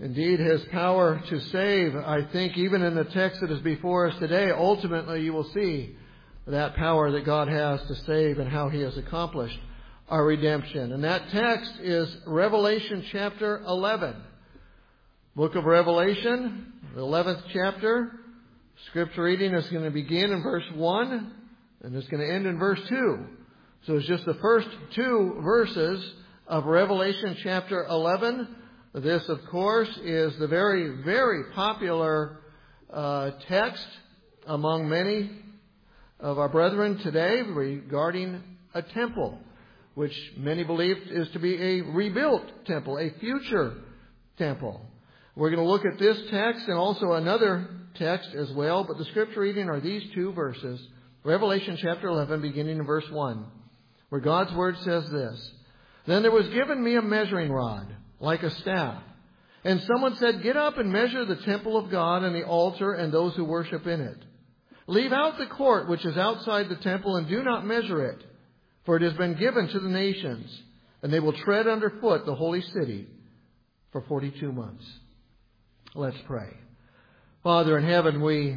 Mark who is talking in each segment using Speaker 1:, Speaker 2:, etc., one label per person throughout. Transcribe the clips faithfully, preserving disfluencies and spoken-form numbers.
Speaker 1: indeed His power to save. I think even in the text that is before us today, ultimately you will see that power that God has to save and how He has accomplished our redemption. And that text is Revelation chapter eleven. Book of Revelation, the eleventh chapter. Scripture reading is going to begin in verse one and it's going to end in verse two. So it's just the first two verses of Revelation chapter eleven. This, of course, is the very, very popular uh, text among many of our brethren today regarding a temple, which many believe is to be a rebuilt temple, a future temple. We're going to look at this text and also another text as well, but the scripture reading are these two verses, Revelation chapter eleven, beginning in verse one, where God's word says this: "Then there was given me a measuring rod, like a staff. And someone said, 'Get up and measure the temple of God and the altar and those who worship in it. Leave out the court which is outside the temple and do not measure it, for it has been given to the nations, and they will tread underfoot the holy city for forty-two months. Let's pray. Father in heaven, we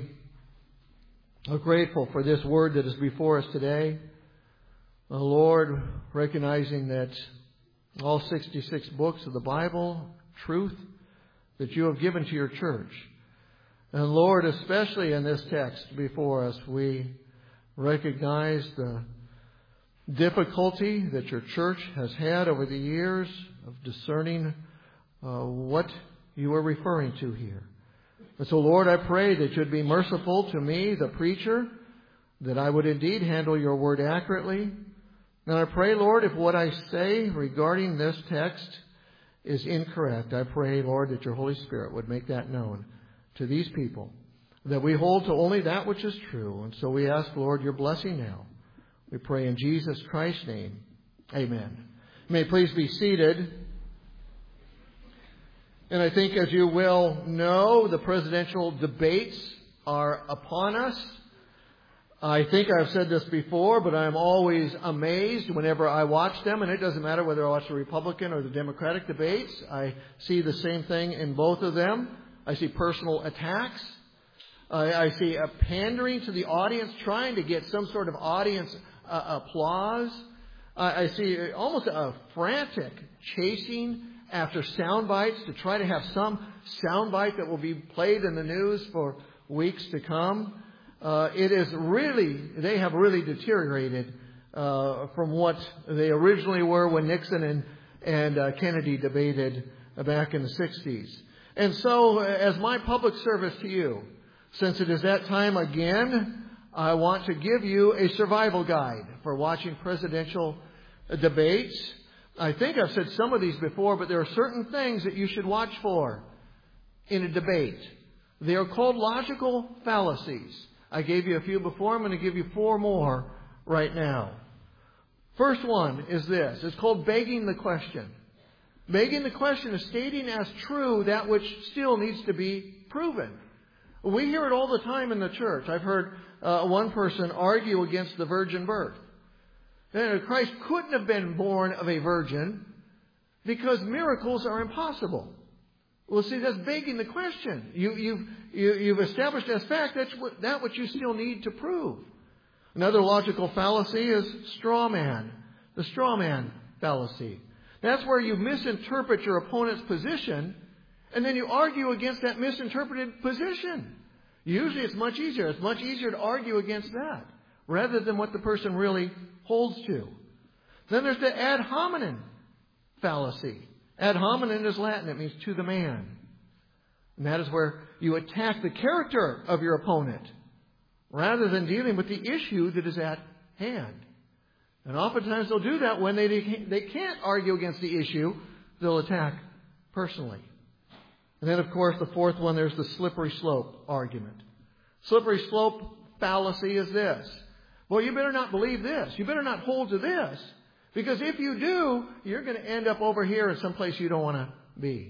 Speaker 1: are grateful for this word that is before us today. Oh Lord, recognizing that all sixty-six books of the Bible, truth that you have given to your church. And Lord, especially in this text before us, we recognize the difficulty that your church has had over the years of discerning uh, what you are referring to here. And so, Lord, I pray that you'd be merciful to me, the preacher, that I would indeed handle your word accurately. And I pray, Lord, if what I say regarding this text is incorrect, I pray, Lord, that your Holy Spirit would make that known to these people, that we hold to only that which is true. And so we ask, Lord, your blessing now. We pray in Jesus Christ's name. Amen. You may please be seated. And I think, as you well know, the presidential debates are upon us. I think I've said this before, but I'm always amazed whenever I watch them. And it doesn't matter whether I watch the Republican or the Democratic debates. I see the same thing in both of them. I see personal attacks. I, I see a pandering to the audience, trying to get some sort of audience uh, applause. I, I see almost a frantic chasing after sound bites to try to have some sound bite that will be played in the news for weeks to come. Uh, it is really, they have really deteriorated uh, from what they originally were when Nixon and, and uh, Kennedy debated uh, back in the sixties. And so, as my public service to you, since it is that time again, I want to give you a survival guide for watching presidential debates. I think I've said some of these before, but there are certain things that you should watch for in a debate. They are called logical fallacies. I gave you a few before. I'm going to give you four more right now. First one is this. It's called begging the question. Begging the question is stating as true that which still needs to be proven. We hear it all the time in the church. I've heard uh, one person argue against the virgin birth. Christ couldn't have been born of a virgin because miracles are impossible. Well, see, that's begging the question. You, you've, you, you've established as fact that's what, that which you still need to prove. Another logical fallacy is straw man. The straw man fallacy. That's where you misinterpret your opponent's position and then you argue against that misinterpreted position. Usually it's much easier. It's much easier to argue against that rather than what the person really holds to. Then there's the ad hominem fallacy. Ad hominem is Latin. It means to the man. And that is where you attack the character of your opponent rather than dealing with the issue that is at hand. And oftentimes they'll do that when they, they can't argue against the issue. They'll attack personally. And then, of course, the fourth one, there's the slippery slope argument. Slippery slope fallacy is this. Well, you better not believe this. You better not hold to this. Because if you do, you're going to end up over here in some place you don't want to be.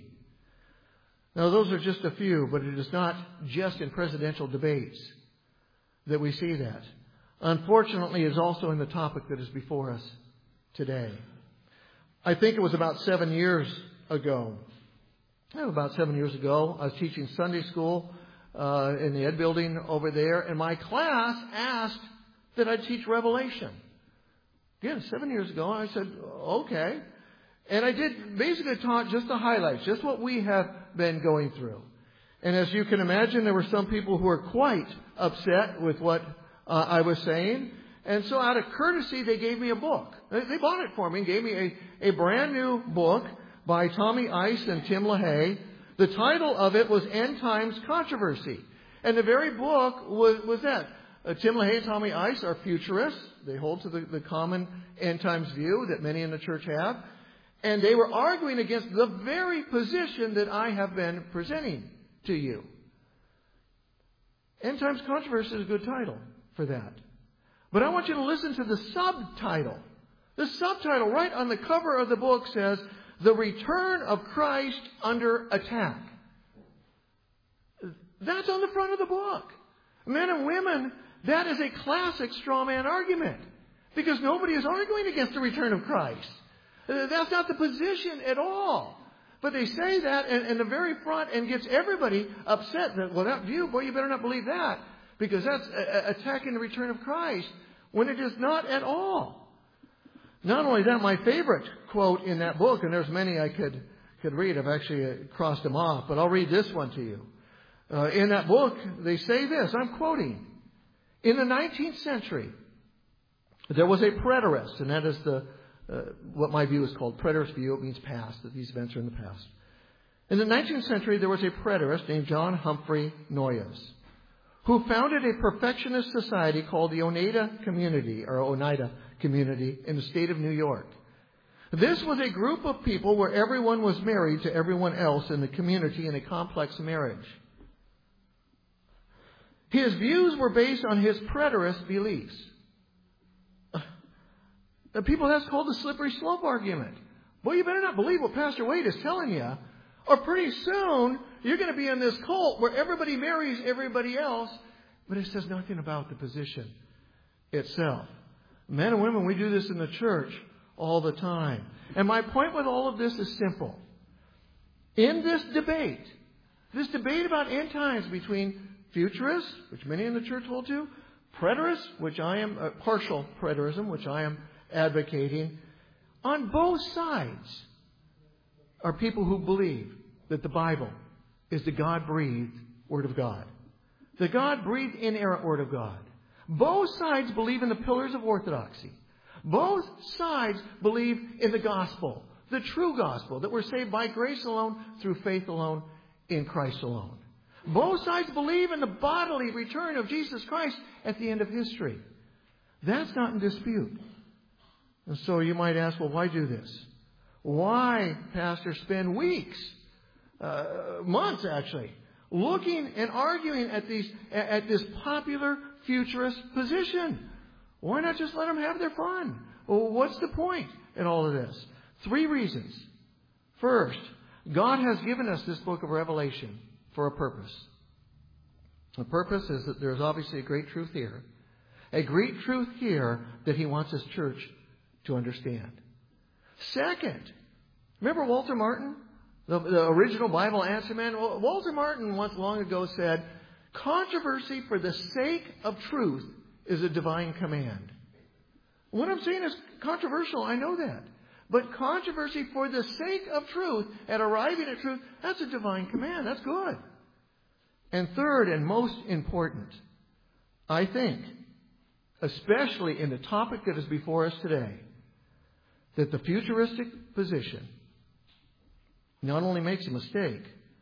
Speaker 1: Now, those are just a few, but it is not just in presidential debates that we see that. Unfortunately, it's also in the topic that is before us today. I think it was about seven years ago. about seven years ago, I was teaching Sunday school uh, in the Ed building over there, and my class asked that I teach Revelation. Again, seven years ago, I said, okay. And I did basically taught just the highlights, just what we have been going through. And as you can imagine, there were some people who were quite upset with what uh, I was saying. And so out of courtesy, they gave me a book. They, they bought it for me and gave me a, a brand new book by Tommy Ice and Tim LaHaye. The title of it was End Times Controversy. And the very book was, was that. Uh, Tim LaHaye and Tommy Ice are futurists. They hold to the, the common end times view that many in the church have. And they were arguing against the very position that I have been presenting to you. End Times Controversy is a good title for that. But I want you to listen to the subtitle. The subtitle right on the cover of the book says, The Return of Christ Under Attack. That's on the front of the book. Men and women, that is a classic straw man argument. Because nobody is arguing against the return of Christ. That's not the position at all. But they say that in, in the very front and gets everybody upset. That, well, that view, boy, you better not believe that. Because that's a, a, attacking the return of Christ when it is not at all. Not only that, my favorite quote in that book, and there's many I could, could read. I've actually uh, crossed them off. But I'll read this one to you. Uh, in that book, they say this. I'm quoting. In the nineteenth century, there was a preterist, and that is the uh, what my view is called. Preterist view. It means past, that these events are in the past. In the nineteenth century, there was a preterist named John Humphrey Noyes, who founded a perfectionist society called the Oneida Community, or Oneida Community, in the state of New York. This was a group of people where everyone was married to everyone else in the community in a complex marriage. His views were based on his preterist beliefs. The people, that's called the slippery slope argument. Well, you better not believe what Pastor Wade is telling you, or pretty soon you're going to be in this cult where everybody marries everybody else, but it says nothing about the position itself. Men and women, we do this in the church all the time. And my point with all of this is simple. In this debate, this debate about end times between futurists, which many in the church hold to, preterists, which I am, uh, partial preterism, which I am advocating, on both sides are people who believe that the Bible is the God-breathed Word of God. The God-breathed inerrant Word of God. Both sides believe in the pillars of orthodoxy. Both sides believe in the gospel, the true gospel, that we're saved by grace alone, through faith alone, in Christ alone. Both sides believe in the bodily return of Jesus Christ at the end of history. That's not in dispute. And so you might ask, well, why do this? Why, Pastor, spend weeks, uh, months actually, looking and arguing at these at this popular futurist position? Why not just let them have their fun? Well, what's the point in all of this? Three reasons. First, God has given us this book of Revelation for a purpose. The purpose is that there's obviously a great truth here. A great truth here that He wants His church to understand. Second, remember Walter Martin, the, the original Bible answer man? Well, Walter Martin once long ago said, controversy for the sake of truth is a divine command. What I'm saying is controversial, I know that. But controversy for the sake of truth and arriving at truth, that's a divine command. That's good. And third, and most important, I think, especially in the topic that is before us today, that the futuristic position not only makes a mistake,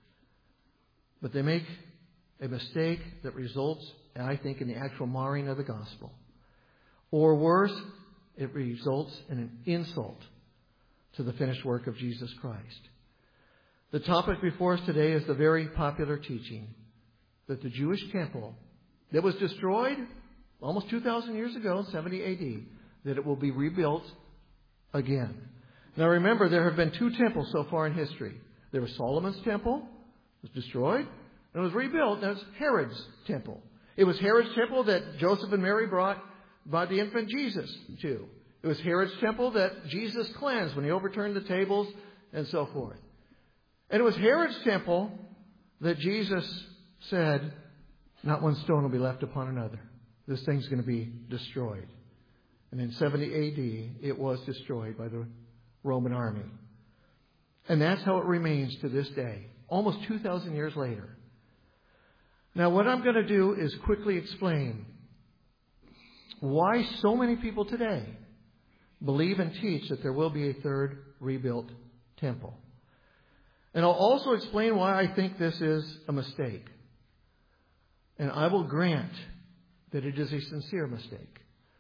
Speaker 1: but they make a mistake that results, I think, in the actual marring of the gospel. Or worse, it results in an insult to the finished work of Jesus Christ. The topic before us today is the very popular teaching that the Jewish temple that was destroyed almost two thousand years ago, seventy A D, that it will be rebuilt again. Now remember, there have been two temples so far in history. There was Solomon's temple, it was destroyed, and it was rebuilt, and it was Herod's temple. It was Herod's temple that Joseph and Mary brought, brought the infant Jesus to. It was Herod's temple that Jesus cleansed when he overturned the tables and so forth. And it was Herod's temple that Jesus said, not one stone will be left upon another. This thing's going to be destroyed. And in seventy A D, it was destroyed by the Roman army. And that's how it remains to this day, almost two thousand years later. Now, what I'm going to do is quickly explain why so many people today believe and teach that there will be a third rebuilt temple. And I'll also explain why I think this is a mistake. And I will grant that it is a sincere mistake.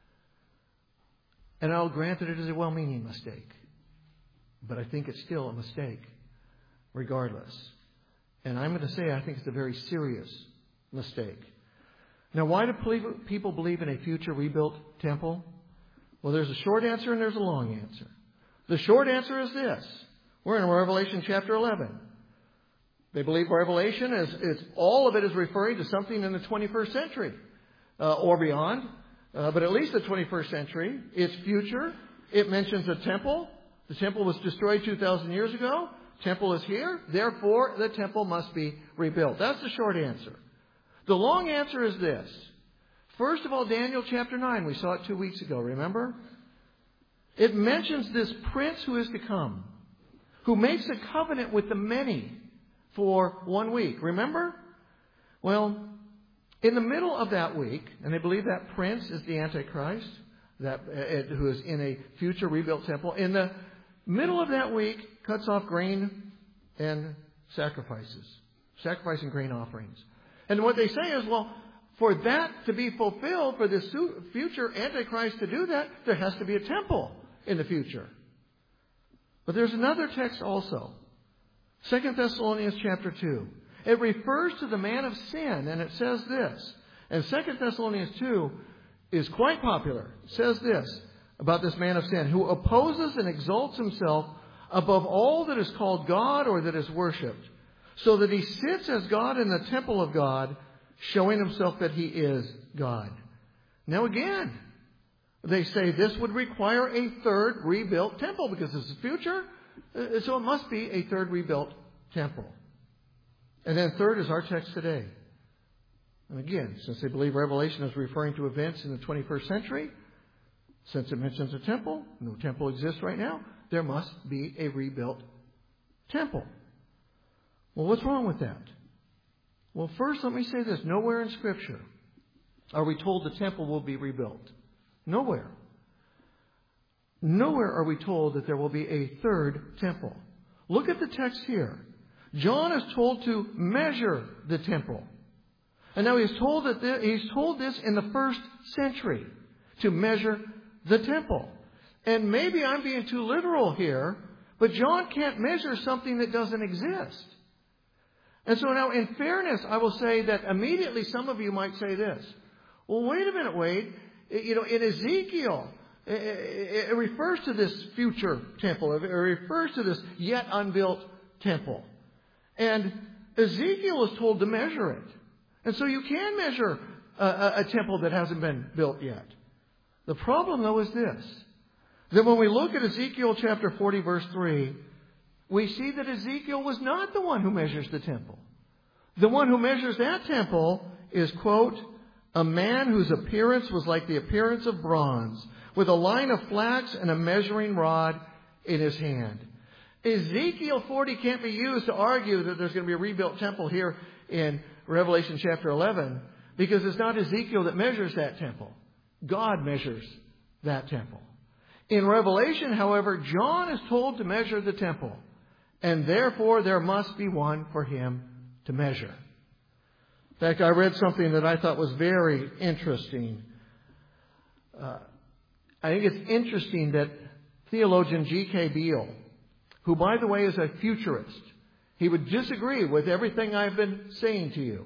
Speaker 1: And I'll grant that it is a well-meaning mistake. But I think it's still a mistake, regardless. And I'm going to say I think it's a very serious mistake. Now, why do people believe in a future rebuilt temple? Well, there's a short answer and there's a long answer. The short answer is this. We're in Revelation chapter eleven. They believe Revelation is, is all of it is referring to something in the twenty-first century uh, or beyond. Uh, but at least the twenty-first century. It's future. It mentions a temple. The temple was destroyed two thousand years ago. Temple is here. Therefore, the temple must be rebuilt. That's the short answer. The long answer is this. First of all, Daniel chapter nine. We saw it two weeks ago, remember? It mentions this prince who is to come, who makes a covenant with the many for one week. Remember? Well, in the middle of that week, and they believe that prince is the Antichrist, that uh, who is in a future rebuilt temple. In the middle of that week, cuts off grain and sacrifices, sacrificing grain offerings. And what they say is, well, for that to be fulfilled, for this future Antichrist to do that, there has to be a temple in the future. But there's another text also, Second Thessalonians chapter two. It refers to the man of sin, and it says this. And Second Thessalonians two is quite popular. It says this about this man of sin, who opposes and exalts himself above all that is called God or that is worshipped, so that he sits as God in the temple of God, showing himself that he is God. Now again, they say this would require a third rebuilt temple, because this is future, so it must be a third rebuilt temple. And then third is our text today. And again, since they believe Revelation is referring to events in the twenty-first century, since it mentions a temple, no temple exists right now, there must be a rebuilt temple. Well, what's wrong with that? Well, first, let me say this. Nowhere in Scripture are we told the temple will be rebuilt. Nowhere. Nowhere are we told that there will be a third temple. Look at the text here. John is told to measure the temple. And now he's told that th- he's told this in the first century, to measure the temple. And maybe I'm being too literal here, but John can't measure something that doesn't exist. And so now, in fairness, I will say that immediately some of you might say this. Well, wait a minute, Wade. You know, in Ezekiel, it refers to this future temple. It refers to this yet unbuilt temple. And Ezekiel was told to measure it. And so you can measure a, a, a temple that hasn't been built yet. The problem, though, is this. That when we look at Ezekiel chapter forty, verse three, we see that Ezekiel was not the one who measures the temple. The one who measures that temple is, quote, a man whose appearance was like the appearance of bronze, with a line of flax and a measuring rod in his hand. Ezekiel forty can't be used to argue that there's going to be a rebuilt temple here in Revelation chapter eleven, because it's not Ezekiel that measures that temple. God measures that temple. In Revelation, however, John is told to measure the temple, and therefore there must be one for him to measure. In fact, I read something that I thought was very interesting. Uh, I think it's interesting that theologian G K Beale, who, by the way, is a futurist, he would disagree with everything I've been saying to you.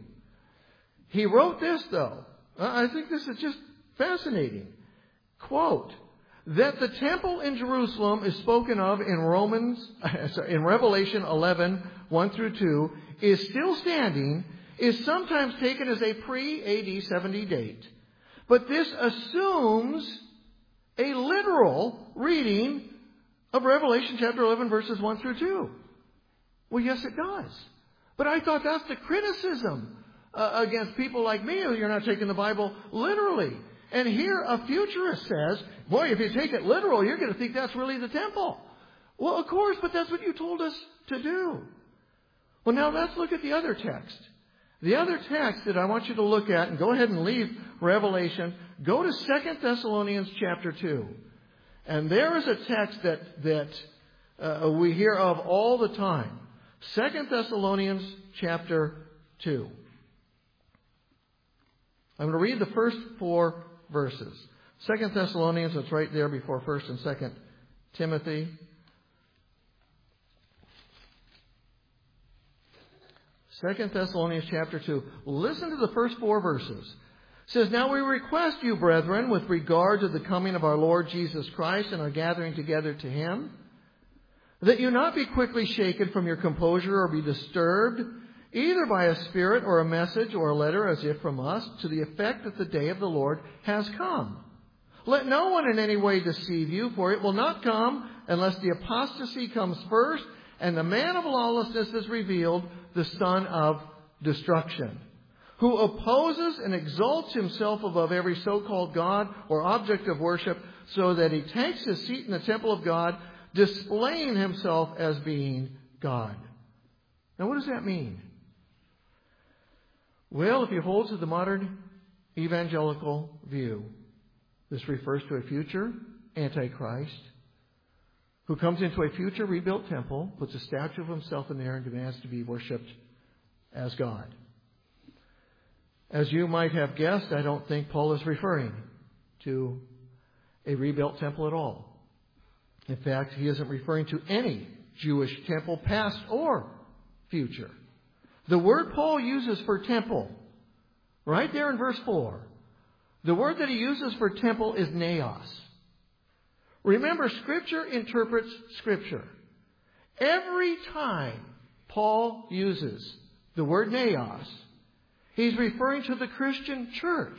Speaker 1: He wrote this, though. I think this is just fascinating. Quote, that the temple in Jerusalem is spoken of in Romans, in Revelation eleven, one through two, is still standing, is sometimes taken as a pre-A D seventy date. But this assumes a literal reading of Revelation chapter eleven, verses one through two. Well, yes, it does. But I thought that's the criticism uh, against people like me, who you're not taking the Bible literally. And here a futurist says, boy, if you take it literal, you're going to think that's really the temple. Well, of course, but that's what you told us to do. Well, now let's look at the other text. The other text that I want you to look at, and go ahead and leave Revelation, go to Second Thessalonians chapter two. And there is a text that, that uh, we hear of all the time. Second Thessalonians chapter two. I'm going to read the first four verses. Second Thessalonians, that's right there before First and Second Timothy. Second Thessalonians chapter two. Listen to the first four verses. It says, "Now we request you, brethren, with regard to the coming of our Lord Jesus Christ and our gathering together to Him, that you not be quickly shaken from your composure or be disturbed, either by a spirit or a message or a letter as if from us, to the effect that the day of the Lord has come. Let no one in any way deceive you, for it will not come unless the apostasy comes first, and the man of lawlessness is revealed, the son of destruction, who opposes and exalts himself above every so-called God or object of worship, so that he takes his seat in the temple of God, displaying himself as being God." Now, what does that mean? Well, if you hold to the modern evangelical view, this refers to a future Antichrist who comes into a future rebuilt temple, puts a statue of himself in there, and demands to be worshipped as God. As you might have guessed, I don't think Paul is referring to a rebuilt temple at all. In fact, he isn't referring to any Jewish temple, past or future. The word Paul uses for temple, right there in verse four, the word that he uses for temple is naos. Remember, Scripture interprets Scripture. Every time Paul uses the word naos, he's referring to the Christian church.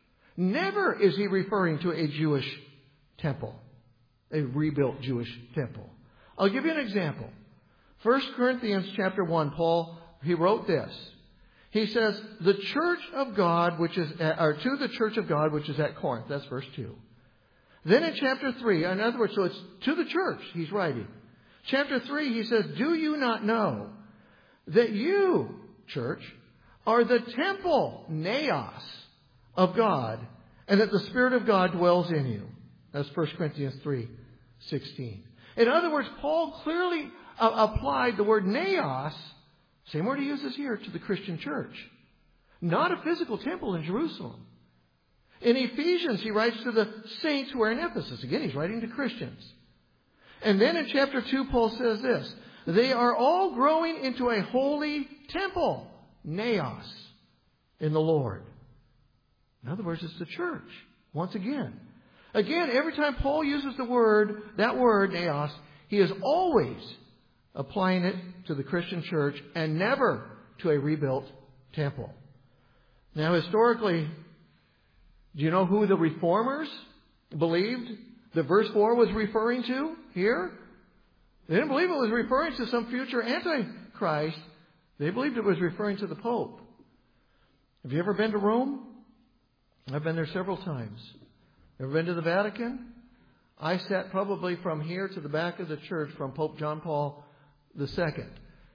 Speaker 1: Never is he referring to a Jewish temple, a rebuilt Jewish temple. I'll give you an example. First Corinthians chapter one, Paul, he wrote this. He says, "The church of God, which is, at, or to the church of God, which is at Corinth." That's verse two. Then in chapter three, in other words, so it's to the church he's writing. Chapter three, he says, "Do you not know that you, church, are the temple, naos, of God, and that the Spirit of God dwells in you?" That's First Corinthians three sixteen. In other words, Paul clearly uh, applied the word naos, same word he uses here, to the Christian church. Not a physical temple in Jerusalem. In Ephesians, he writes to the saints who are in Ephesus. Again, he's writing to Christians. And then in chapter two, Paul says this: "They are all growing into a holy temple, naos, in the Lord." In other words, it's the church. Once again. Again, every time Paul uses the word, that word, naos, he is always applying it to the Christian church and never to a rebuilt temple. Now, historically, do you know who the reformers believed that verse four was referring to here? They didn't believe it was referring to some future Antichrist. They believed it was referring to the Pope. Have you ever been to Rome? I've been there several times. Ever been to the Vatican? I sat probably from here to the back of the church from Pope John Paul the Second.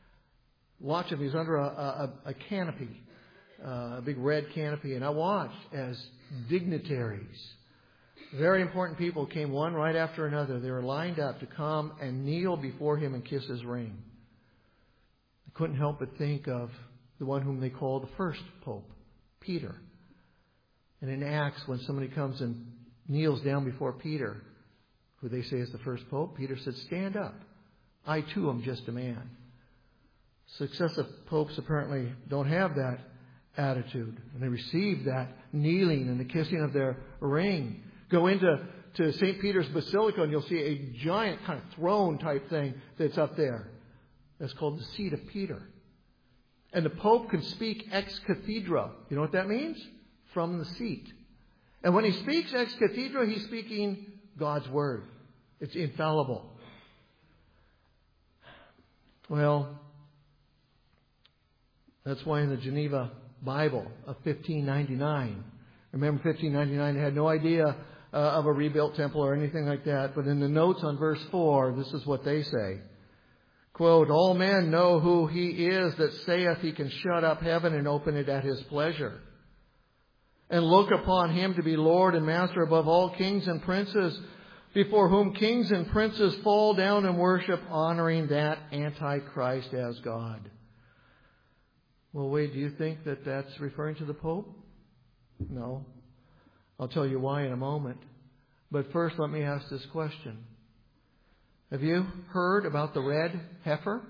Speaker 1: Watch him. He's under a, a, a canopy, uh, a big red canopy. And I watched as dignitaries, very important people, came one right after another. They were lined up to come and kneel before him and kiss his ring. I couldn't help but think of the one whom they called the first Pope, Peter. And in Acts, when somebody comes and kneels down before Peter, who they say is the first Pope, Peter said, "Stand up. I too am just a man." Successive popes apparently don't have that attitude. And they receive that kneeling and the kissing of their ring. Go into to Saint Peter's Basilica and you'll see a giant kind of throne type thing that's up there. That's called the seat of Peter. And the Pope can speak ex cathedra. You know what that means? From the seat. And when he speaks ex cathedra, he's speaking God's Word. It's infallible. Well, That's why in the Geneva Bible of fifteen ninety-nine, remember fifteen ninety-nine, they had no idea uh, of a rebuilt temple or anything like that. But in the notes on verse four, this is what they say. Quote, all men know who he is that saith he can shut up heaven and open it at his pleasure, and look upon him to be Lord and Master above all kings and princes, before whom kings and princes fall down and worship, honoring that Antichrist as God. Well, Wade, do you think that that's referring to the Pope? No. I'll tell you why in a moment. But first, let me ask this question. Have you heard about the red heifer?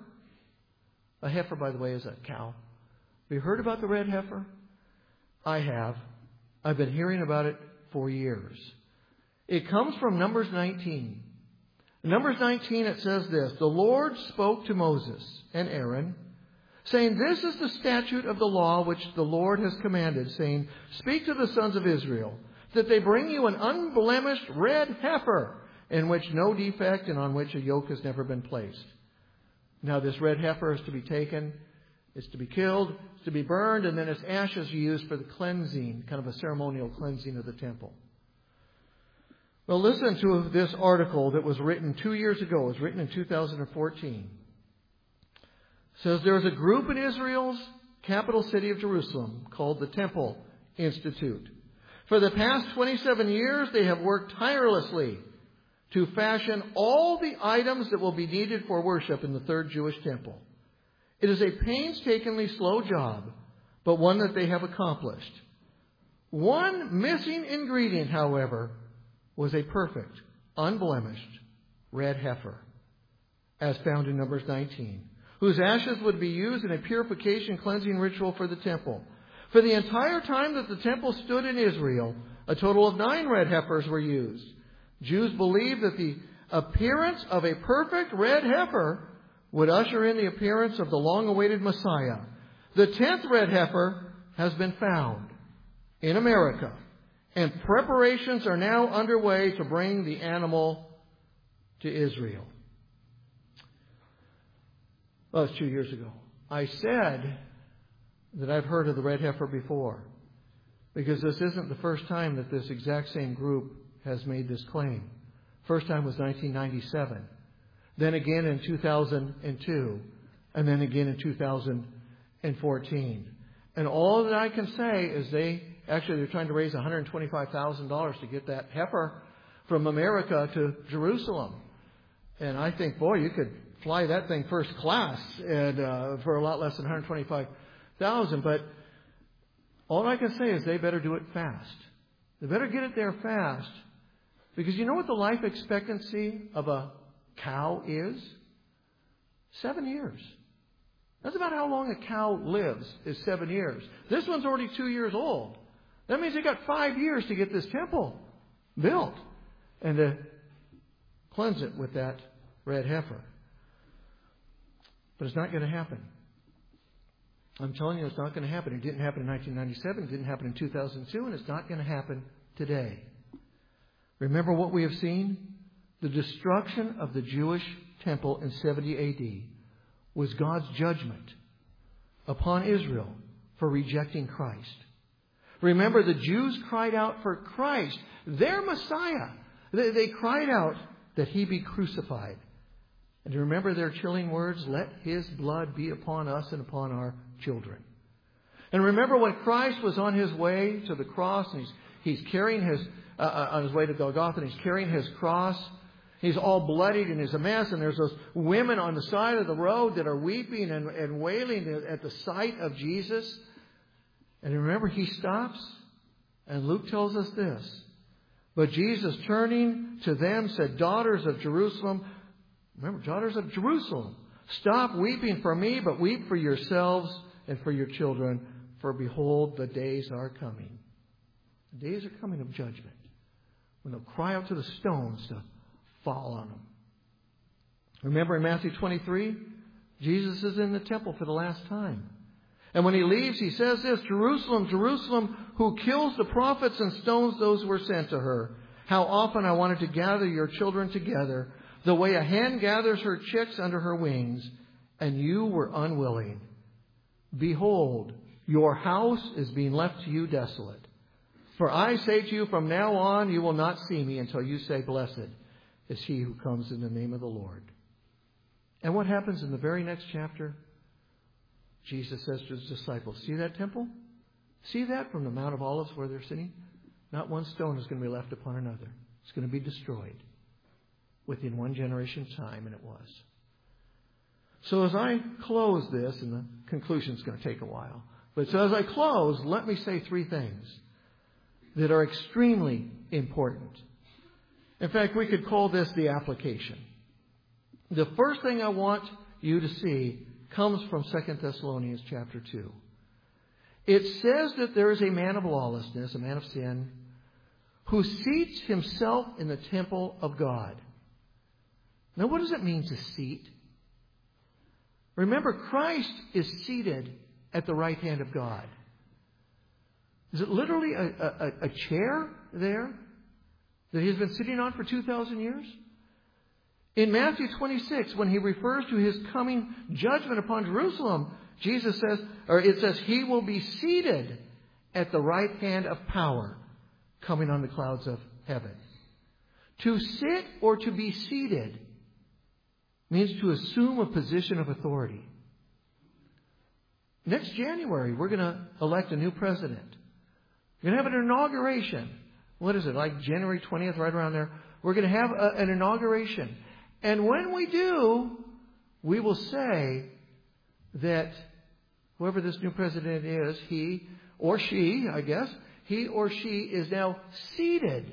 Speaker 1: A heifer, by the way, is a cow. Have you heard about the red heifer? I have. I've been hearing about it for years. It comes from Numbers nineteen. In Numbers nineteen, it says this, the Lord spoke to Moses and Aaron, saying, this is the statute of the law which the Lord has commanded, saying, speak to the sons of Israel, that they bring you an unblemished red heifer, in which no defect and on which a yoke has never been placed. Now this red heifer is to be taken, it's to be killed, it's to be burned, and then its ashes are used for the cleansing, kind of a ceremonial cleansing of the temple. Well, listen to this article that was written two years ago. It was written in two thousand fourteen. It says there is a group in Israel's capital city of Jerusalem called the Temple Institute. For the past twenty-seven years, they have worked tirelessly to fashion all the items that will be needed for worship in the third Jewish temple. It is a painstakingly slow job, but one that they have accomplished. One missing ingredient, however, was a perfect, unblemished red heifer, as found in Numbers nineteen, whose ashes would be used in a purification cleansing ritual for the temple. For the entire time that the temple stood in Israel, a total of nine red heifers were used. Jews believed that the appearance of a perfect red heifer would usher in the appearance of the long-awaited Messiah. The tenth red heifer has been found in America, and preparations are now underway to bring the animal to Israel. Well, that's two years ago. I said that I've heard of the red heifer before, because this isn't the first time that this exact same group has made this claim. First time was nineteen ninety-seven. Then again in two thousand two. And then again in two thousand fourteen. And all that I can say is they, actually they're trying to raise one hundred twenty-five thousand dollars to get that heifer from America to Jerusalem. And I think, boy, you could fly that thing first class and uh, for a lot less than one hundred twenty-five thousand dollars. But all I can say is they better do it fast. They better get it there fast. Because you know what the life expectancy of a cow is? Seven years. That's about how long a cow lives, is seven years. This one's already two years old. That means they got five years to get this temple built and to cleanse it with that red heifer. But it's not going to happen. I'm telling you, it's not going to happen. It didn't happen in nineteen ninety-seven. It didn't happen in two thousand two. And it's not going to happen today. Remember what we have seen? The destruction of the Jewish temple in seventy A D was God's judgment upon Israel for rejecting Christ. Remember, the Jews cried out for Christ, their Messiah. They, they cried out that He be crucified. And you remember their chilling words, let His blood be upon us and upon our children. And remember when Christ was on His way to the cross, and He's, he's carrying His, uh, on His way to Golgotha, and He's carrying His cross. He's all bloodied and he's a mess, and there's those women on the side of the road that are weeping and, and wailing at the sight of Jesus. And remember, He stops, and Luke tells us this. But Jesus, turning to them, said, daughters of Jerusalem, remember, daughters of Jerusalem, stop weeping for me, but weep for yourselves and for your children, for behold, the days are coming. The days are coming of judgment, when they'll cry out to the stones to fall on them. Remember in Matthew twenty-three, Jesus is in the temple for the last time. And when He leaves, He says this, Jerusalem, Jerusalem, who kills the prophets and stones those who are sent to her. How often I wanted to gather your children together, the way a hen gathers her chicks under her wings, and you were unwilling. Behold, your house is being left to you desolate. For I say to you, from now on you will not see me until you say, blessed is he who comes in the name of the Lord. And what happens in the very next chapter? Jesus says to his disciples, see that temple? See that from the Mount of Olives where they're sitting? Not one stone is going to be left upon another. It's going to be destroyed within one generation's time, and it was. So as I close this, and the conclusion is going to take a while, but so as I close, let me say three things that are extremely important. In fact, we could call this the application. The first thing I want you to see comes from Second Thessalonians chapter two. It says that there is a man of lawlessness, a man of sin, who seats himself in the temple of God. Now, what does it mean to seat? Remember, Christ is seated at the right hand of God. Is it literally a, a, a chair there that he's been sitting on for two thousand years? In Matthew twenty-six, when he refers to his coming judgment upon Jerusalem, Jesus says, or it says, he will be seated at the right hand of power, coming on the clouds of heaven. To sit or to be seated means to assume a position of authority. Next January, we're going to elect a new president. We're going to have an inauguration. What is it, like January twentieth, right around there? We're going to have a, an inauguration. And when we do, we will say that whoever this new president is, he or she, I guess, he or she is now seated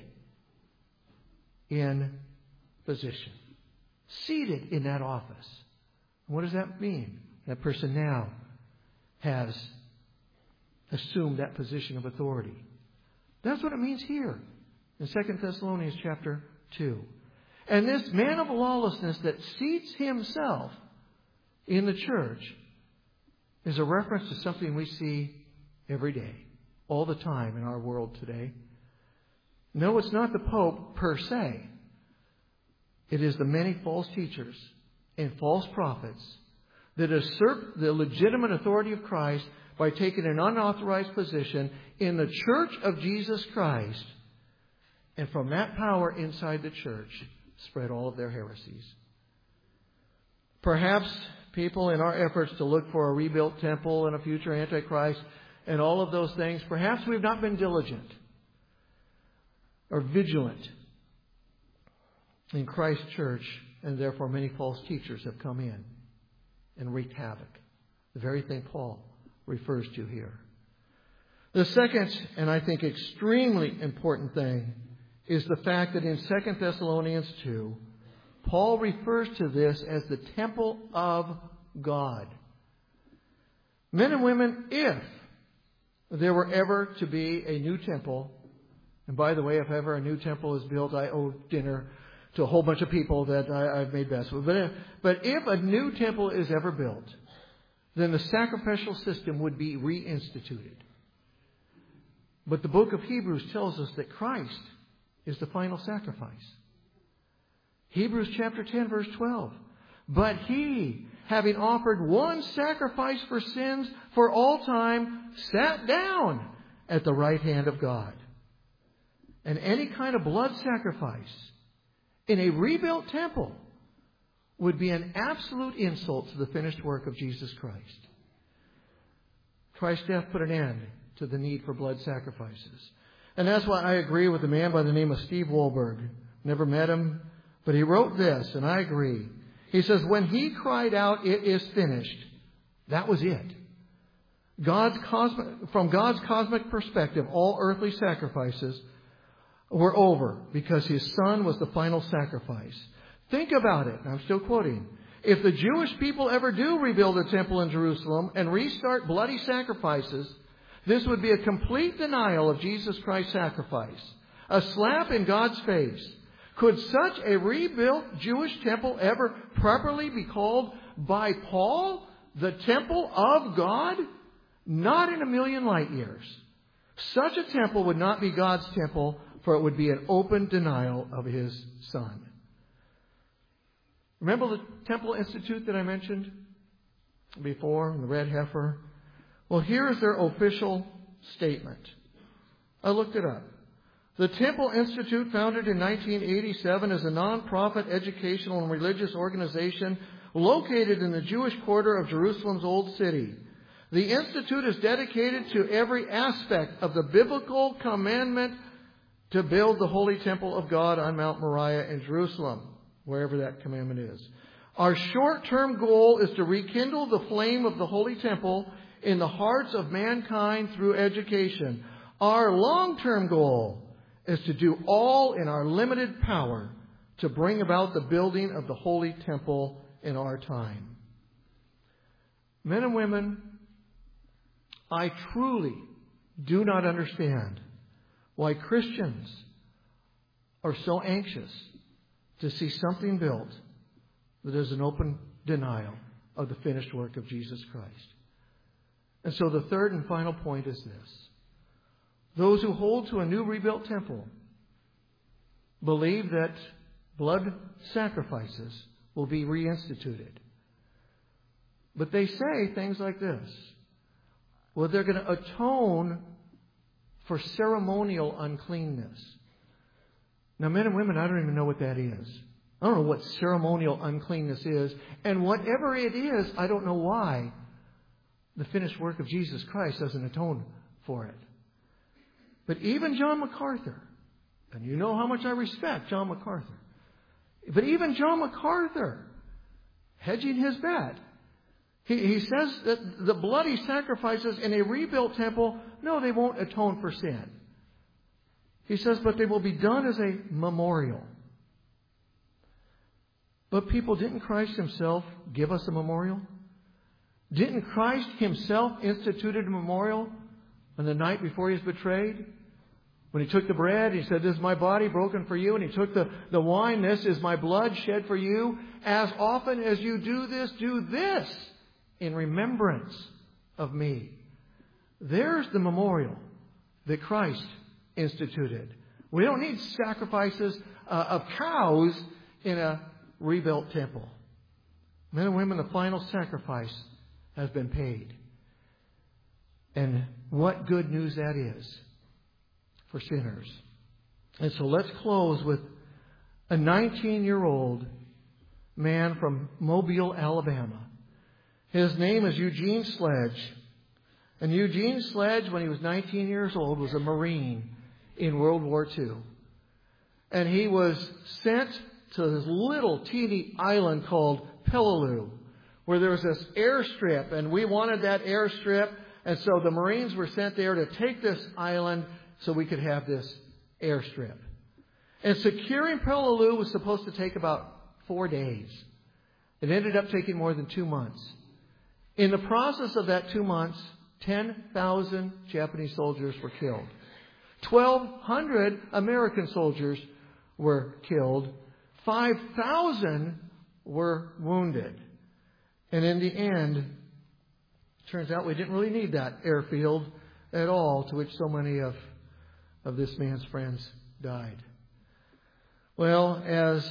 Speaker 1: in position. Seated in that office. What does that mean? That person now has assumed that position of authority. That's what it means here in Second Thessalonians chapter two. And this man of lawlessness that seats himself in the church is a reference to something we see every day, all the time in our world today. No, it's not the Pope per se. It is the many false teachers and false prophets that assert the legitimate authority of Christ by taking an unauthorized position in the church of Jesus Christ, and from that power inside the church spread all of their heresies. Perhaps people, in our efforts to look for a rebuilt temple and a future Antichrist and all of those things, perhaps we've not been diligent or vigilant in Christ's church, and therefore many false teachers have come in and wreaked havoc. The very thing Paul refers to here. The second, and I think extremely important thing, is the fact that in Second Thessalonians two, Paul refers to this as the temple of God. Men and women, if there were ever to be a new temple, and by the way, if ever a new temple is built, I owe dinner to a whole bunch of people that I, I've made best with. But if, but if a new temple is ever built, then the sacrificial system would be reinstituted. But the book of Hebrews tells us that Christ is the final sacrifice. Hebrews chapter ten, verse twelve. But he, having offered one sacrifice for sins for all time, sat down at the right hand of God. And any kind of blood sacrifice in a rebuilt temple would be an absolute insult to the finished work of Jesus Christ. Christ's death put an end to the need for blood sacrifices. And that's why I agree with a man by the name of Steve Wohlberg. Never met him, but he wrote this, and I agree. He says, when he cried out, "It is finished," that was it. God's cosmic, from God's cosmic perspective, all earthly sacrifices were over because His Son was the final sacrifice. Think about it. I'm still quoting. If the Jewish people ever do rebuild a temple in Jerusalem and restart bloody sacrifices, this would be a complete denial of Jesus Christ's sacrifice. A slap in God's face. Could such a rebuilt Jewish temple ever properly be called by Paul the temple of God? Not in a million light years. Such a temple would not be God's temple, for it would be an open denial of His Son. Remember the Temple Institute that I mentioned before, the red heifer? Well, here is their official statement. I looked it up. The Temple Institute, founded in nineteen eighty-seven, is a non-profit educational and religious organization located in the Jewish quarter of Jerusalem's Old City. The Institute is dedicated to every aspect of the biblical commandment to build the Holy Temple of God on Mount Moriah in Jerusalem, wherever that commandment is. Our short-term goal is to rekindle the flame of the Holy Temple in the hearts of mankind through education. Our long-term goal is to do all in our limited power to bring about the building of the Holy Temple in our time. Men and women, I truly do not understand why Christians are so anxious to see something built that is an open denial of the finished work of Jesus Christ. And so the third and final point is this. Those who hold to a new rebuilt temple believe that blood sacrifices will be reinstituted. But they say things like this. Well, they're going to atone for ceremonial uncleanness. Now, men and women, I don't even know what that is. I don't know what ceremonial uncleanness is. And whatever it is, I don't know why the finished work of Jesus Christ doesn't atone for it. But even John MacArthur, and you know how much I respect John MacArthur, but even John MacArthur, hedging his bet, he, he says that the bloody sacrifices in a rebuilt temple, no, they won't atone for sin. He says, but they will be done as a memorial. But people, didn't Christ himself give us a memorial? Didn't Christ himself institute a memorial on the night before he was betrayed? When he took the bread, he said, this is my body broken for you. And he took the, the wine, this is my blood shed for you. As often as you do this, do this in remembrance of me. There's the memorial that Christ instituted. We don't need sacrifices uh, of cows in a rebuilt temple. Men and women, the final sacrifice has been paid. And what good news that is for sinners. And so let's close with a nineteen-year-old man from Mobile, Alabama. His name is Eugene Sledge. And Eugene Sledge, when he was nineteen years old, was a Marine in World War Two. And he was sent to this little teeny island called Peleliu, where there was this airstrip, and we wanted that airstrip. And so the Marines were sent there to take this island so we could have this airstrip. And securing Peleliu was supposed to take about four days. It ended up taking more than two months. In the process of that two months, ten thousand Japanese soldiers were killed. twelve hundred American soldiers were killed. five thousand were wounded. And in the end, it turns out we didn't really need that airfield at all, to which so many of, of this man's friends died. Well, as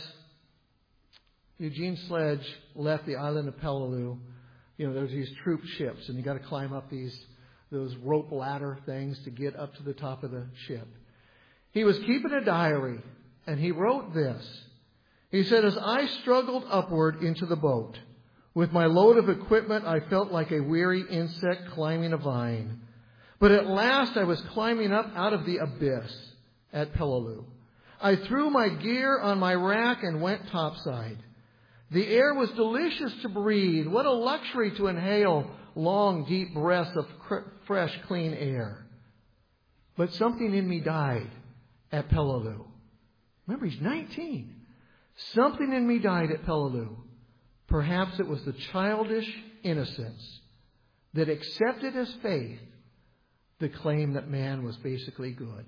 Speaker 1: Eugene Sledge left the island of Peleliu, you know, there's these troop ships, and you got to climb up these those rope ladder things to get up to the top of the ship. He was keeping a diary, and he wrote this. He said, as I struggled upward into the boat, with my load of equipment, I felt like a weary insect climbing a vine. But at last I was climbing up out of the abyss at Peleliu. I threw my gear on my rack and went topside. The air was delicious to breathe. What a luxury to inhale long, deep breaths of cr- fresh, clean air. But something in me died at Peleliu. Remember, he's nineteen. Something in me died at Peleliu. Perhaps it was the childish innocence that accepted as faith the claim that man was basically good.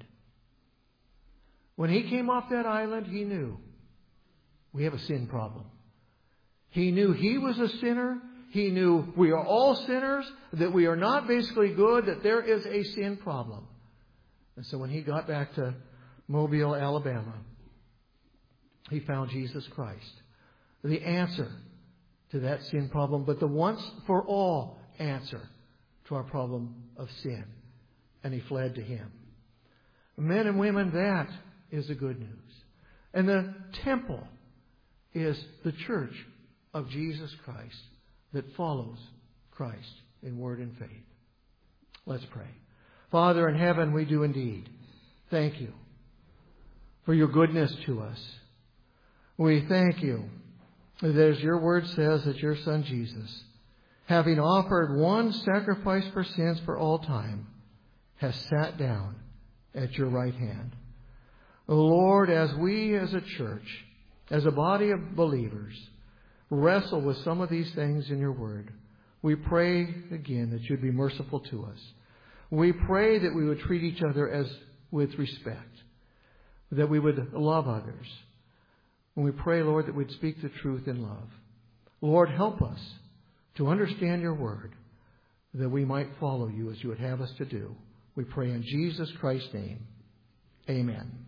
Speaker 1: When he came off that island, he knew we have a sin problem. He knew he was a sinner. He knew we are all sinners, that we are not basically good, that there is a sin problem. And so when he got back to Mobile, Alabama, he found Jesus Christ, the answer to that sin problem, but the once for all answer to our problem of sin. And He fled to Him. Men and women, that is the good news. And the temple is the church of Jesus Christ that follows Christ in word and faith. Let's pray. Father in heaven, we do indeed thank You for Your goodness to us. We thank You that, as Your word says, that Your Son Jesus, having offered one sacrifice for sins for all time, has sat down at Your right hand. Lord, as we as a church, as a body of believers, wrestle with some of these things in Your word, we pray again that You'd be merciful to us. We pray that we would treat each other as with respect, that we would love others. And we pray, Lord, that we'd speak the truth in love. Lord, help us to understand Your word, that we might follow You as You would have us to do. We pray in Jesus Christ's name. Amen.